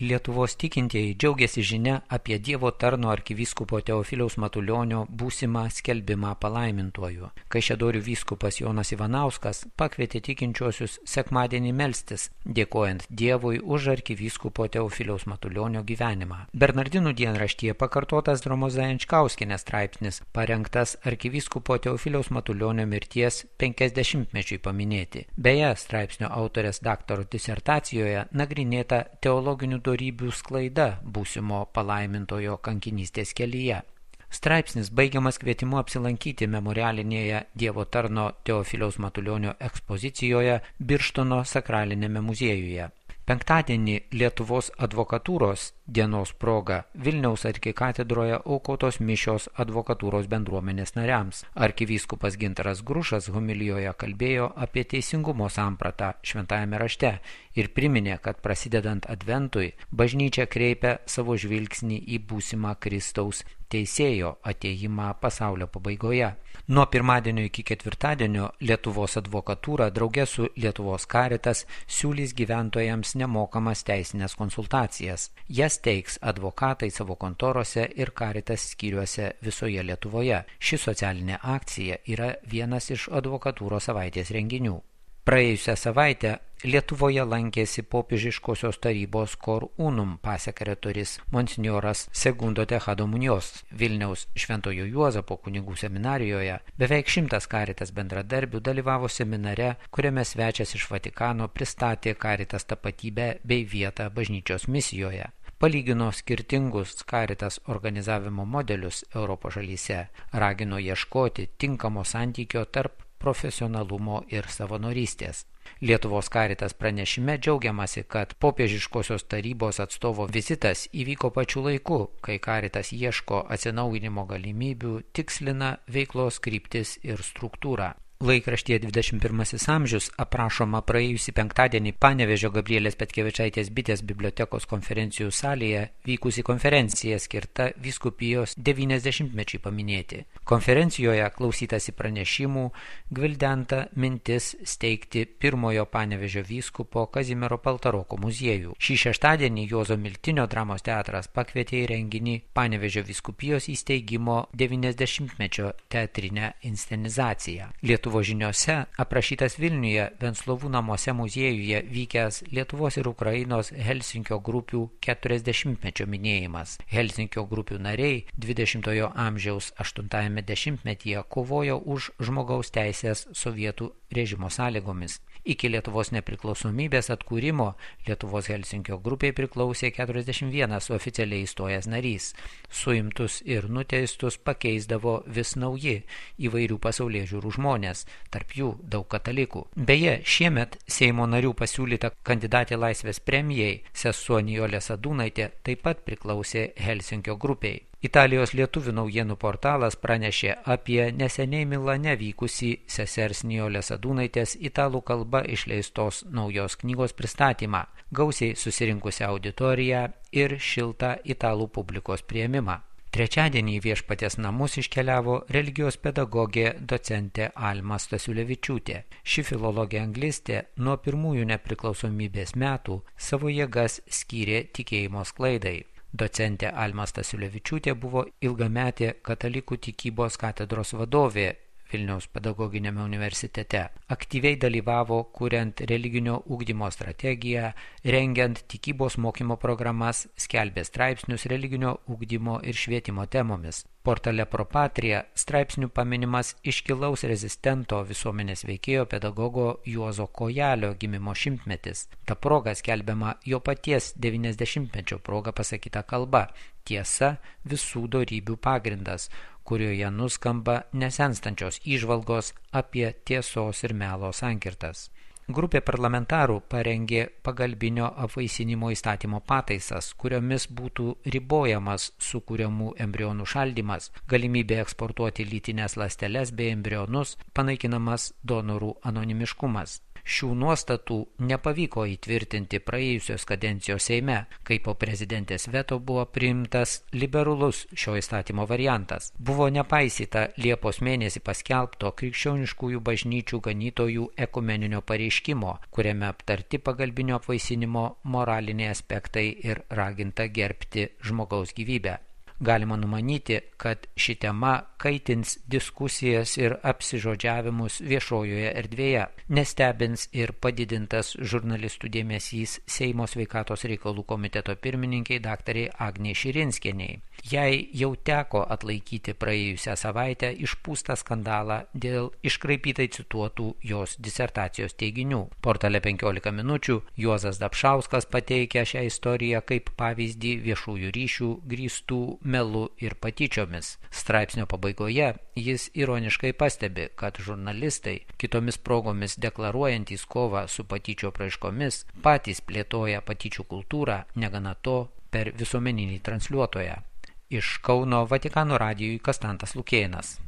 Lietuvos tikintieji džiaugiasi žinia apie Dievo tarno arkivyskupo Teofiliaus Matulionio būsimą skelbimą palaimintuoju. Kaišiadorių vyskupas Jonas Ivanauskas pakvietė tikinčiuosius sekmadienį melstis, dėkojant Dievui už arkivyskupo Teofiliaus Matulionio gyvenimą. Bernardinų dienraštyje pakartotas Romos Zajančkauskienės straipsnis, parengtas arkivyskupo Teofiliaus Matulionio mirties 50-mečiui paminėti. Beje, straipsnio autorės daktaro disertacijoje nagrinėta teologinių dorybių sklaida būsimo palaimintojo kankinystės kelyje. Straipsnis baigiamas kvietimu apsilankyti memorialinėje Dievo tarno Teofiliaus Matulionio ekspozicijoje Birštono sakralinėme muziejuje. Penktadienį Lietuvos advokatūros dienos proga Vilniaus arkikatedroje aukotos mišios advokatūros bendruomenės nariams. Arkivyskupas Gintaras Grušas homilijoje kalbėjo apie teisingumo sampratą šventajame rašte ir priminė, kad prasidedant adventui bažnyčia kreipia savo žvilgsnį į būsimą Kristaus teisėjo atėjimą pasaulio pabaigoje. Nuo pirmadienio iki ketvirtadienio Lietuvos advokatūra drauge su Lietuvos Caritas siūlys gyventojams nemokamas teisinės konsultacijas. Jas teiks advokatai savo kontorose ir Caritas skyriuose visoje Lietuvoje. Ši socialinė akcija yra vienas iš advokatūros savaitės renginių. Praėjusią savaitę Lietuvoje lankėsi popiežiškosios tarybos Cor Unum pasekretorius monsinjoras Segundo Tejado Muñoz. Vilniaus Šventojo Juozapo kunigų seminarijoje beveik 100 Caritas bendradarbių dalyvavo seminare, kuriame svečias iš Vatikano pristatė Caritas tapatybę bei vietą bažnyčios misijoje. Palygino skirtingus Caritas organizavimo modelius Europos šalyse, ragino ieškoti tinkamo santykio tarp profesionalumo ir savanorystės. Lietuvos Caritas pranešime džiaugiamasi, kad popiežiškosios tarybos atstovo vizitas įvyko pačiu laiku, kai Caritas ieško atsinaujinimo galimybių, tikslina veiklos kryptis ir struktūrą. Laikraštyje 21 amžius aprašoma praėjusį penktadienį Panevėžio Gabrielės Petkevičaitės bitės bibliotekos konferencijų salėje vykusi konferencija skirta vyskupijos 90-mečiui paminėti. Konferencijoje klausytasi pranešimų, gvildenta mintis steigti pirmojo Panevėžio vyskupo Kazimiero Paltaroko muziejų. Šį šeštadienį Juozo Miltinio dramos teatras pakvietė į renginį Panevėžio vyskupijos įsteigimo 90-mečio teatrinę inscenizaciją. Lietuvos žiniose aprašytas Vilniuje Venclovų namuose muziejuje vykęs Lietuvos ir Ukrainos Helsinkio grupių 40-mečio minėjimas. Helsinkio grupių nariai 20-ojo amžiaus 8-ame dešimtmetyje kovojo už žmogaus teisės sovietų režimo sąlygomis. Iki Lietuvos nepriklausomybės atkūrimo Lietuvos Helsinkio grupiai priklausė 41 oficialiai įstojęs narys. Suimtus ir nuteistus pakeisdavo vis nauji įvairių pasaulėžiūrų žmonės, tarp jų daug katalikų. Beje, šiemet Seimo narių pasiūlyta kandidatė Laisvės premijai, sesuo Nijolė Sadūnaitė, taip pat priklausė Helsinkio grupiai. Italijos lietuvių naujienų portalas pranešė apie neseniai Milane vykusį sesers Nijolės Sadūnaitės italų kalba išleistos naujos knygos pristatymą, gausiai susirinkusią auditoriją ir šiltą italų publikos priėmimą. Trečiadienį į Viešpaties namus iškeliavo religijos pedagogė docentė Alma Stasiulevičiūtė. Ši filologė anglistė nuo pirmųjų nepriklausomybės metų savo jėgas skyrė tikėjimo sklaidai. Docentė Alma Stasiulevičiūtė buvo ilgametė katalikų tikybos katedros vadovė Vilniaus pedagoginiame universitete. Aktyviai dalyvavo kuriant religinio ugdymo strategiją, rengiant tikybos mokymo programas, skelbė straipsnius religinio ugdymo ir švietimo temomis. Portale Propatria straipsnių paminimas iškilaus rezistento visuomenės veikėjo pedagogo Juozo Kojelio gimimo šimtmetis. Ta proga skelbiama jo paties 90-mečio proga pasakyta kalba Tiesa visų dorybių pagrindas, kurioje nuskamba nesenstančios įžvalgos apie tiesos ir melo sankirtas. Grupė parlamentarų parengė pagalbinio apvaisinimo įstatymo pataisas, kuriomis būtų ribojamas sukūriamų embrionų šaldymas, galimybė eksportuoti lytines ląsteles bei embrionus, panaikinamas donorų anonimiškumas. Šių nuostatų nepavyko įtvirtinti praėjusios kadencijos Seime, kai po prezidentės veto buvo priimtas liberalus šio įstatymo variantas. Buvo nepaisyta Liepos mėnesį paskelbto krikščioniškųjų bažnyčių ganytojų ekumeninio pareiškimo pareiškimo, kuriame aptarti pagalbinio apvaisinimo moraliniai aspektai ir raginta gerbti žmogaus gyvybę. Galima numanyti, kad ši tema kaitins diskusijas ir apsižodžiavimus viešojoje erdvėje, nestebins ir padidintas žurnalistų dėmesys Seimo sveikatos reikalų komiteto pirmininkiai daktarei Agnei Širinskienei. Jai jau teko atlaikyti praėjusią savaitę išpūstą skandalą dėl iškraipytai cituotų jos disertacijos teiginių. Portale 15 minučių Juozas Dapšauskas pateikia šią istoriją kaip pavyzdį viešųjų ryšių grįstų melu ir patyčiomis. Straipsnio pabaigoje jis ironiškai pastebi, kad žurnalistai, kitomis progomis deklaruojantys kovą su patyčių apraiškomis, patys plėtoja patyčių kultūrą, negana to per visuomeninį transliuotoją. Iš Kauno Vatikano radijui Kastantas Lukėnas.